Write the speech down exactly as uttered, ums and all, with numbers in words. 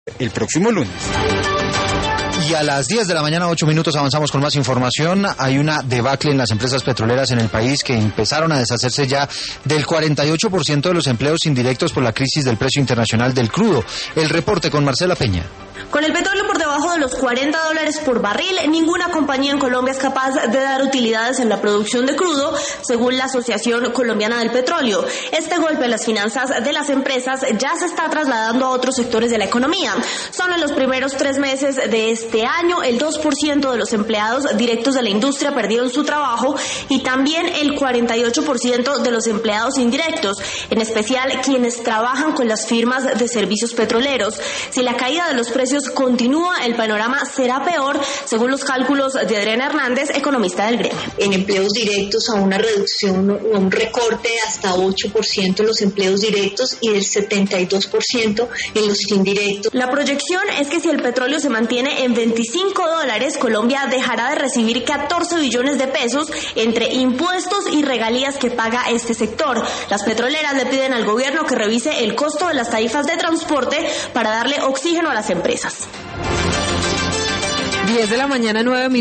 el próximo lunes. Y a las diez de la mañana, ocho minutos, avanzamos con más información. Hay una debacle en las empresas petroleras en el país que empezaron a deshacerse ya del cuarenta y ocho por ciento de los empleos indirectos por la crisis del precio internacional del crudo. El reporte con Marcela Peña. Con el petróleo por debajo de los cuarenta dólares por barril, ninguna compañía en Colombia es capaz de dar utilidades en la producción de crudo, según la Asociación Colombiana del Petróleo. Este golpe en las finanzas de las empresas ya se está trasladando a otros sectores de la economía. Solo en los primeros tres meses de este año, el dos por ciento de los empleados directos de la industria perdieron su trabajo y también el cuarenta y ocho por ciento de los empleados indirectos, en especial quienes trabajan con las firmas de servicios petroleros. Si la caída de los precios continúa, el panorama será peor, según los cálculos de Adriana Hernández, economista del gremio. En empleos directos a una reducción o un recorte de hasta ocho por ciento en los empleos directos y del setenta y dos por ciento en los indirectos. La proyección es que si el petróleo se mantiene en veinticinco dólares, Colombia dejará de recibir catorce billones de pesos entre impuestos y regalías que paga este sector. Las petroleras le piden al gobierno que revise el costo de las tarifas de transporte para darle oxígeno a las empresas. diez de la mañana, nueve minutos.